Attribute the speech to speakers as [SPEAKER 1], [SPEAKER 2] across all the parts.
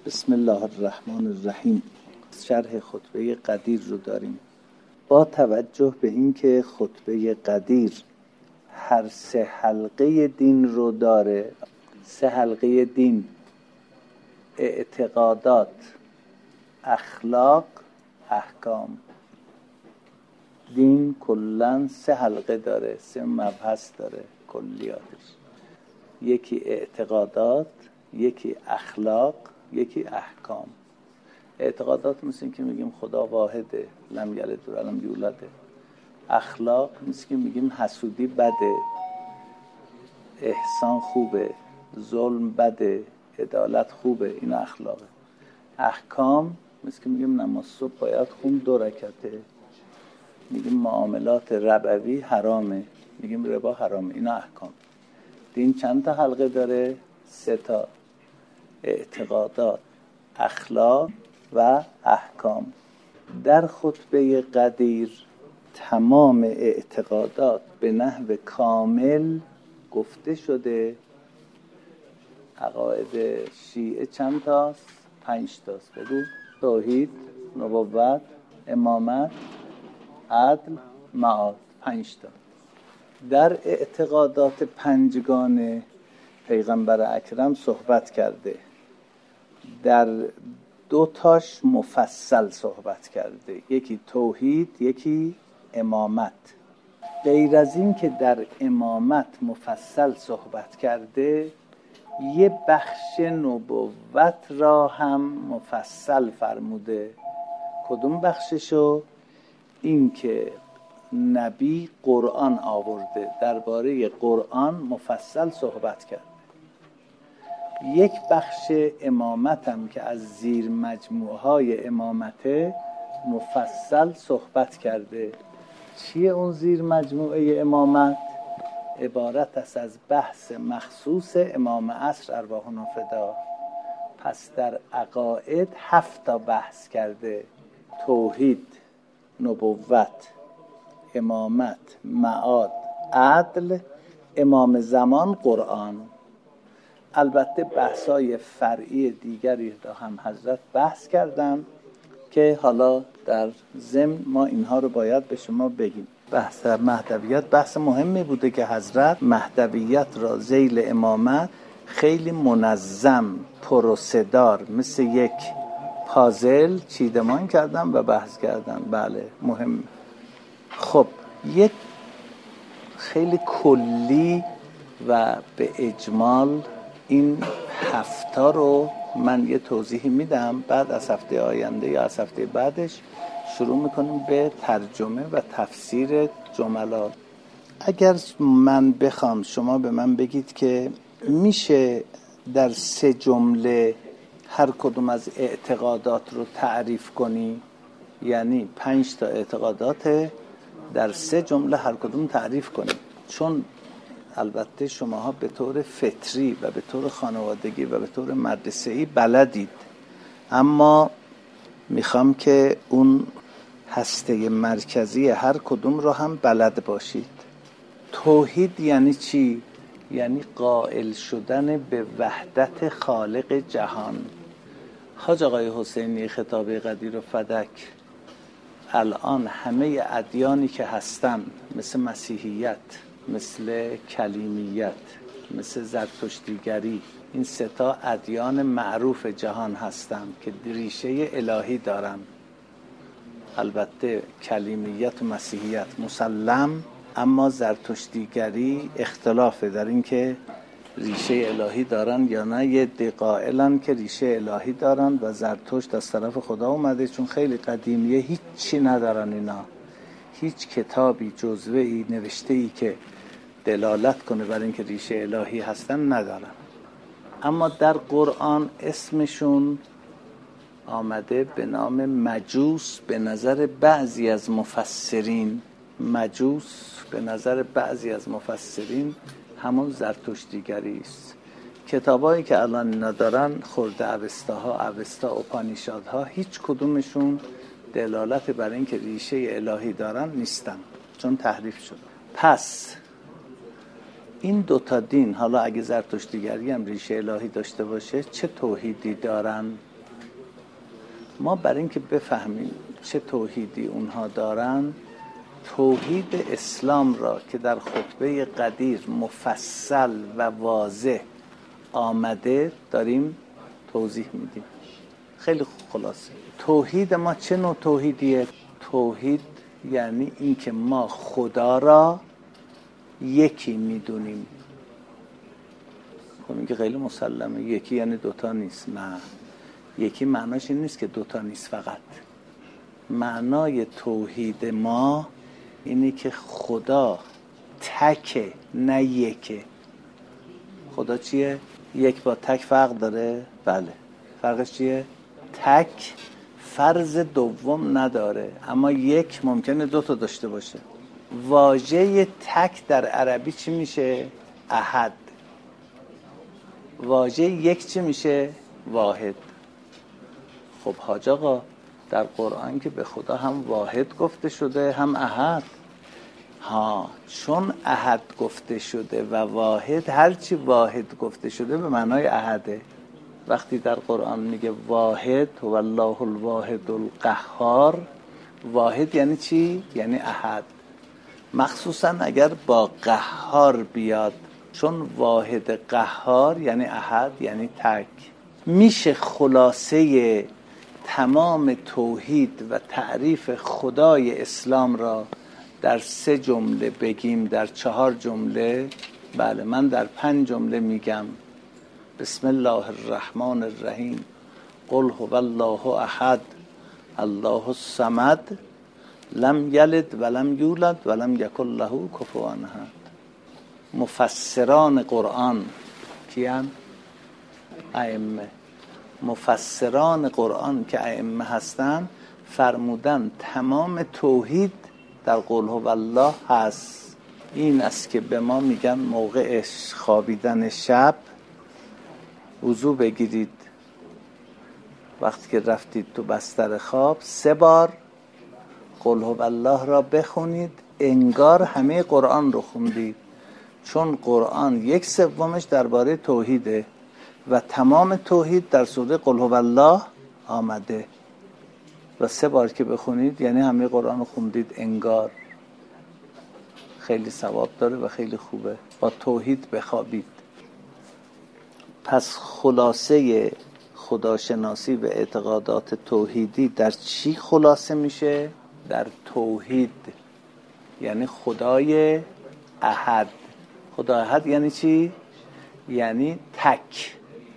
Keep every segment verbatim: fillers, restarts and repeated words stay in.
[SPEAKER 1] بسم الله الرحمن الرحیم. شرح خطبه قدیر رو داریم. با توجه به اینکه خطبه قدیر هر سه حلقه دین رو داره، سه حلقه دین: اعتقادات، اخلاق، احکام. دین کلاً سه حلقه داره، سه مبحث داره کلیاتش. یکی اعتقادات، یکی اخلاق، یکی احکام. اعتقادات مثل این که میگیم خدا واحده، لم یلد و لم یولده. اخلاق مثل که میگیم حسودی بده، احسان خوبه، ظلم بده، عدالت خوبه. این اخلاقه. احکام مثل که میگیم نماز صبح باید خون دو رکعته، میگیم معاملات ربوی حرامه، میگیم ربا حرامه. اینا احکام. دین چند تا حلقه داره؟ سه تا: اعتقادات، اخلاق و احکام. در خطبه قدیر تمام اعتقادات به نحو کامل گفته شده. عقاید شیعه چند تاست؟ پنج تاست. بگو. توحید، نبوت، امامت، عدل، معاد. پنج تا. در اعتقادات پنجگانه پیغمبر اکرم صحبت کرده. در دو تاش مفصل صحبت کرده، یکی توحید، یکی امامت. غیر از این که در امامت مفصل صحبت کرده، یه بخش نبوت را هم مفصل فرموده. کدوم بخششو؟ این که نبی قرآن آورده، درباره قرآن مفصل صحبت کرد. یک بخش امامت هم که از زیر مجموعه های امامته مفصل صحبت کرده. چیه اون زیر مجموعه امامت؟ عبارت است از بحث مخصوص امام عصر ارواحنا فدا. پس در عقاید هفت تا بحث کرده: توحید، نبوت، امامت، معاد، عدل، امام زمان، قرآن. البته بحث‌های فرعی دیگری را هم حضرت بحث کردن که حالا در ضمن ما اینها رو باید به شما بگیم. بحث مهدویت بحث مهمی بوده که حضرت مهدویت را ذیل امامت خیلی منظم، پروسه‌دار، مثل یک پازل چیدمان کردن و بحث کردن. بله، مهم. خب یک خیلی کلی و به اجمال این هفتا رو من یه توضیحی میدم، بعد از هفته آینده یا از هفته بعدش شروع میکنیم به ترجمه و تفسیر جملات. اگر من بخوام شما به من بگید که میشه در سه جمله هر کدوم از اعتقادات رو تعریف کنی، یعنی پنج تا اعتقادات در سه جمله هر کدوم تعریف کنی. چون البته شماها به طور فطری و به طور خانوادگی و به طور مدرسه‌ای بلدید، اما میخوام که اون هسته مرکزی هر کدوم رو هم بلد باشید. توحید یعنی چی؟ یعنی قائل شدن به وحدت خالق جهان. حاج آقای حسینی خطابه قدیر و فدک، الان همه ادیانی که هستن، مثل مسیحیت، مثل کلیمیت، مثل زرتشتیگری، این سه تا ادیان معروف جهان هستن که ریشه الهی دارن. البته کلیمیت و مسیحیت مسلم، اما زرتشتیگری اختلافه در این که ریشه الهی دارن یا نه. یه دی قائلن که ریشه الهی دارن و زرتشت از طرف خدا اومده، چون خیلی قدیمیه، هیچ چی ندارن اینا، هیچ کتابی، جزوه‌ای، نوشته‌ای که دلالت کنه بر این که ریشه الهی هستن ندارن. اما در قرآن اسمشون آمده به نام مجوس. به نظر بعضی از مفسرین مجوس به نظر بعضی از مفسرین همون زرتشتیگری است. کتابایی که الان اینا دارن، خورده اوستاها، اوستا، اپانیشادها، هیچ کدومشون دلالت بر این که ریشه الهی دارن نیستن، چون تحریف شد. پس این دوتا دین، حالا اگه زرتشتیگری هم ریشه الهی داشته باشه، چه توحیدی دارن؟ ما برای اینکه بفهمیم چه توحیدی اونها دارن، توحید اسلام را که در خطبه قدیر مفصل و واضح آمده داریم توضیح میدیم. خیلی خلاصه توحید ما چه نوع توحیدیه؟ توحید یعنی این که ما خدا را یکی میدونیم. خب این که خیلی مسلمه، یکی یعنی دوتا نیست. نه، یکی معناش این نیست که دوتا نیست. فقط معنای توحید ما اینه که خدا تکه نه یکه. خدا چیه؟ یک با تک فرق داره؟ بله. فرقش چیه؟ تک فرض دوم نداره، اما یک ممکنه دو تا داشته باشه. واژه تک در عربی چی میشه؟ احد. واژه یک چی میشه؟ واحد. خب حاج آقا در قرآن که به خدا هم واحد گفته شده هم احد. ها، چون احد گفته شده و واحد، هرچی واحد گفته شده به معنای احده. وقتی در قرآن میگه واحد هو الله الواحد القهار، واحد یعنی چی؟ یعنی احد. مخصوصا اگر با قهار بیاد، چون واحد قهار یعنی احد یعنی تک. میشه خلاصه تمام توحید و تعریف خدای اسلام را در سه جمله بگیم، در چهار جمله؟ بله، من در پنج جمله میگم. بسم الله الرحمن الرحیم. قل هو الله احد الله الصمد لم یلد ولم یولد ولم یکن له کفوا احد. مفسران قرآن کیان؟ ائمه. مفسران قرآن که ائمه هستن فرمودن تمام توحید در قل هو الله هست. این است که به ما میگن موقع خوابیدن شب وضو بگیرید، وقتی که رفتید تو بستر خواب سه بار قل هو الله را بخونید، انگار همه قرآن رو خوندید، چون قرآن یک سومش درباره توحیده و تمام توحید در سوره قل هو الله آمده. و سه بار که بخونید یعنی همه قرآن رو خوندید انگار. خیلی ثواب داره و خیلی خوبه. با توحید بخوابید. پس خلاصه خداشناسی و اعتقادات توحیدی در چی خلاصه میشه؟ در توحید، یعنی خدای احد. خدای احد یعنی چی؟ یعنی تک.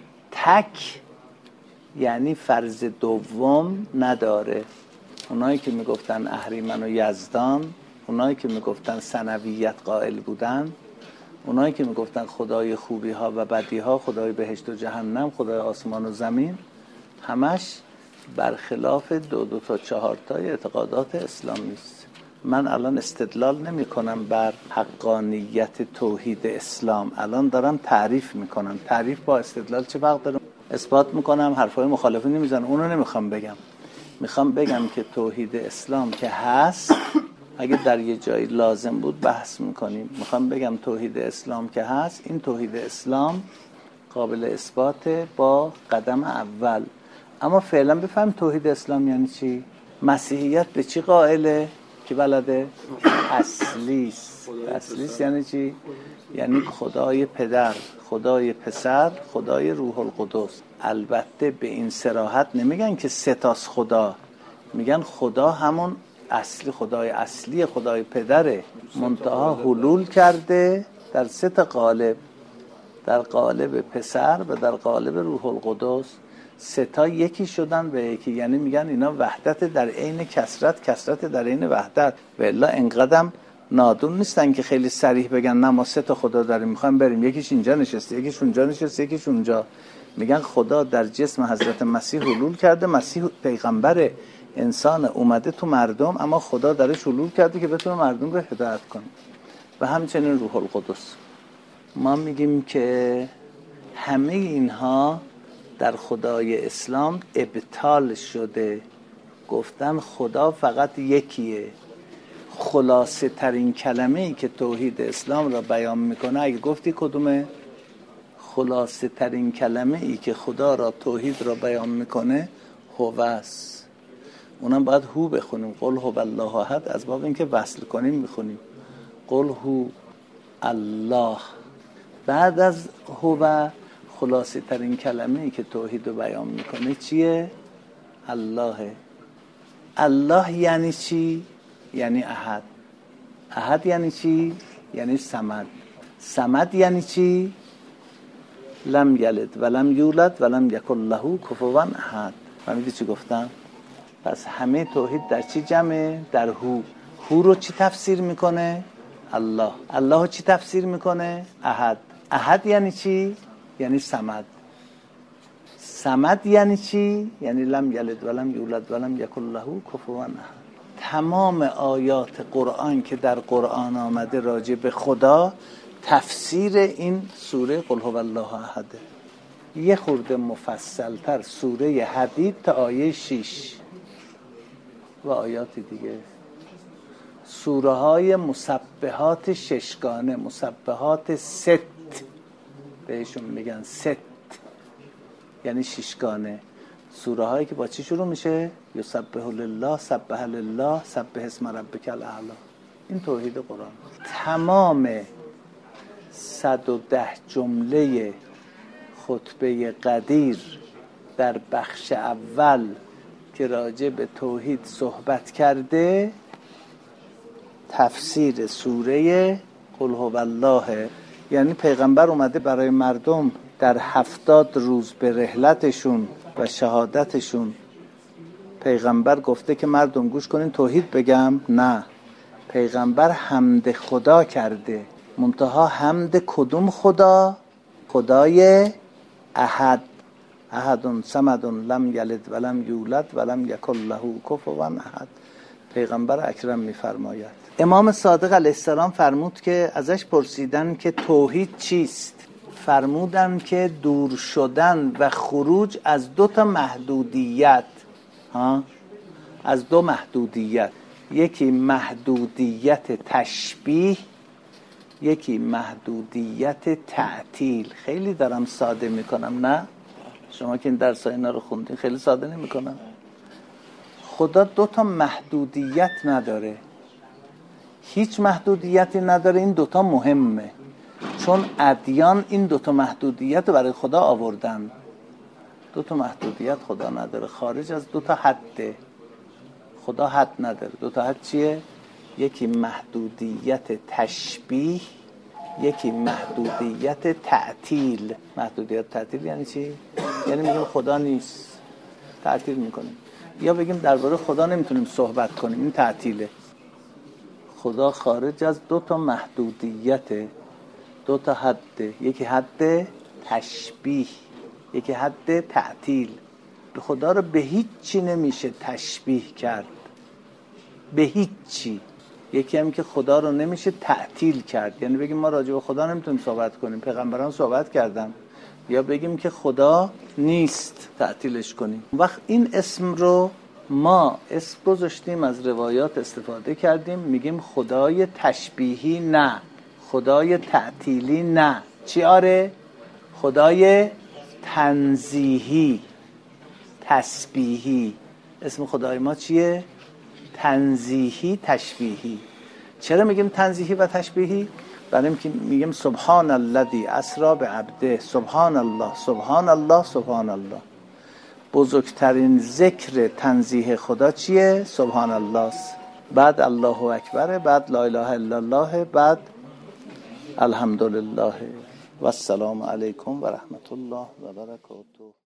[SPEAKER 1] تک یعنی فرض دوم نداره. اونایی که میگفتن اهریمن و یزدان، اونایی که میگفتن ثنویت قائل بودن، اونایی که میگفتن خدای خوبی ها و بدی ها، خدای بهشت و جهنم، خدای آسمان و زمین، همش برخلاف دو دو تا چهار تای اعتقادات اسلامی است. من الان استدلال نمی کنم بر حقانیت توحید اسلام، الان دارم تعریف میکنم. تعریف با استدلال چه فرق داره؟ اثبات میکنم، حرفای مخالفی نمیزنم، اونو نمیخوام بگم. میخوام بگم که توحید اسلام که هست، اگه در یه جایی لازم بود بحث میکنیم. میخوام بگم توحید اسلام که هست، این توحید اسلام قابل اثبات با قدم اول. اما فعلا بفهم توحید اسلام یعنی چی؟ مسیحیت به چی قائله؟ کی بلده؟ اصلیست. اصلیست یعنی چی؟ یعنی خدای پدر، خدای پسر، خدای روح القدس. البته به این صراحت نمیگن که سه تاست خدا، میگن خدا همون اصلی، خدای اصلی، خدای پدره، منتها حلول کرده در سه تا قالب، در قالب پسر و در قالب روح القدس. سه تا یکی شدن به یکی، یعنی میگن اینا وحدت در عین کثرت، کثرت در عین وحدت. و الا اینقدرم نادون نیستن که خیلی صریح بگن نه ما سه تا خدا داریم، میخوایم بریم یکیش اینجا نشسته، یکیش اونجا نشسته، یکیش اونجا. میگن خدا در جسم حضرت مسیح حلول کرده، مسیح پیغمبر انسان اومده تو مردم، اما خدا درش حلول کرده که بتونه مردم رو هدایت کنه. و همچنین روح القدس. ما میگیم که همه اینها در خدای اسلام ابطال شده. گفتن خدا فقط یکیه. خلاصه ترین کلمه ای که توحید اسلام را بیان میکنه، اگه گفتی کدومه؟ خلاصه ترین کلمه ای که خدا را توحید را بیان میکنه هوست، اونم باید هو بخونیم. قل هو الله احد از باب اینکه وصل کنیم میخونیم قل هو الله. بعد از هو خلاصه ترین کلمه ای که توحید رو بیان میکنه چیه؟ الله. الله یعنی چی؟ یعنی احد. احد یعنی چی؟ یعنی صمد. صمد یعنی چی؟ لم یلد ولم یولد ولم یکن له کفوا احد. فهمیدی چی گفتم؟ پس همه توحید در چی جمعه؟ در هو. هو رو چی تفسیر میکنه؟ الله. الله رو چی تفسیر میکنه؟ احد. احد یعنی چی؟ یعنی صمد. صمد یعنی چی؟ یعنی لم یلد ولم یولد ولم یکن له کفوا احد. تمام آیات قرآن که در قرآن آمده راجع به خدا تفسیر این سوره قل هو الله احده. یه خورده مفصلتر سوره حدید تا آیه شش و آیات دیگه. سوره های مسبحات ششگانه، مسبحات ست بهشون میگن، ست یعنی ششگانه. سوره هایی که با چی شروع میشه؟ یسبح لله، سبح لله، سبح اسم ربک الاعلی. این توحید قرآن. تمام صد و ده جمله خطبه قدیر در بخش اول که راجع به توحید صحبت کرده تفسیر سوره قل هو الله. یعنی پیغمبر اومده برای مردم در هفتاد روز به رحلتشون و شهادتشون پیغمبر گفته که مردم گوش کنین توحید بگم؟ نه، پیغمبر حمد خدا کرده. منتها حمد کدوم خدا؟ خدای احد. احد صمد لم یلد ولم یولد ولم یکن له کفوا احد. پیغمبر اکرم میفرماید. امام صادق علیه السلام فرمود که ازش پرسیدن که توحید چیست؟ فرمودن که دور شدن و خروج از دو تا محدودیت. ها؟ از دو محدودیت. یکی محدودیت تشبیه، یکی محدودیت تعطیل. خیلی دارم ساده میکنم نه؟ شما که این درس اینا رو خوندین خیلی ساده نمیکنم. خدا دو تا محدودیت نداره، هیچ محدودیتی نداره. این دوتا مهمه چون ادیان این دوتا محدودیت رو برای خدا آوردن. دوتا محدودیت خدا نداره، خارج از دوتا حده. خدا حد نداره. دوتا حد چیه؟ یکی محدودیت تشبیه، یکی محدودیت تعطیل. محدودیت تعطیل یعنی چی؟ یعنی میگیم خدا نیست، تعطیل میکنیم. یا بگیم درباره خدا نمیتونیم صحبت کنیم، این تعطیله. خدا خارج از دو تا محدودیت، دو تا حد. یکی حد تشبیه، یکی حد تعطیل. خدا رو به هیچ چی نمیشه تشبیه کرد، به هیچ چی. یکی هم که خدا رو نمیشه تعطیل کرد، یعنی بگیم ما راجع به خدا نمیتونیم صحبت کنیم، پیغمبران صحبت کردن. یا بگیم که خدا نیست، تعطیلش کنیم. وقت این اسم رو ما اسم گذاشتیم، از روایات استفاده کردیم، میگیم خدای تشبیهی نه، خدای تعطیلی نه. چی آره؟ خدای تنزیهی، تسبیحی. اسم خدای ما چیه؟ تنزیهی، تشبیهی. چرا میگیم تنزیهی و تشبیهی؟ برای اینکه میگیم سبحان الذی اسری بعبده، سبحان الله، سبحان الله، سبحان الله. بزرگترین ذکر تنزیه خدا چیه؟ سبحان الله است. بعد الله اکبر، بعد لا اله الا الله، بعد الحمدلله و السلام علیکم و رحمت الله و برکاته.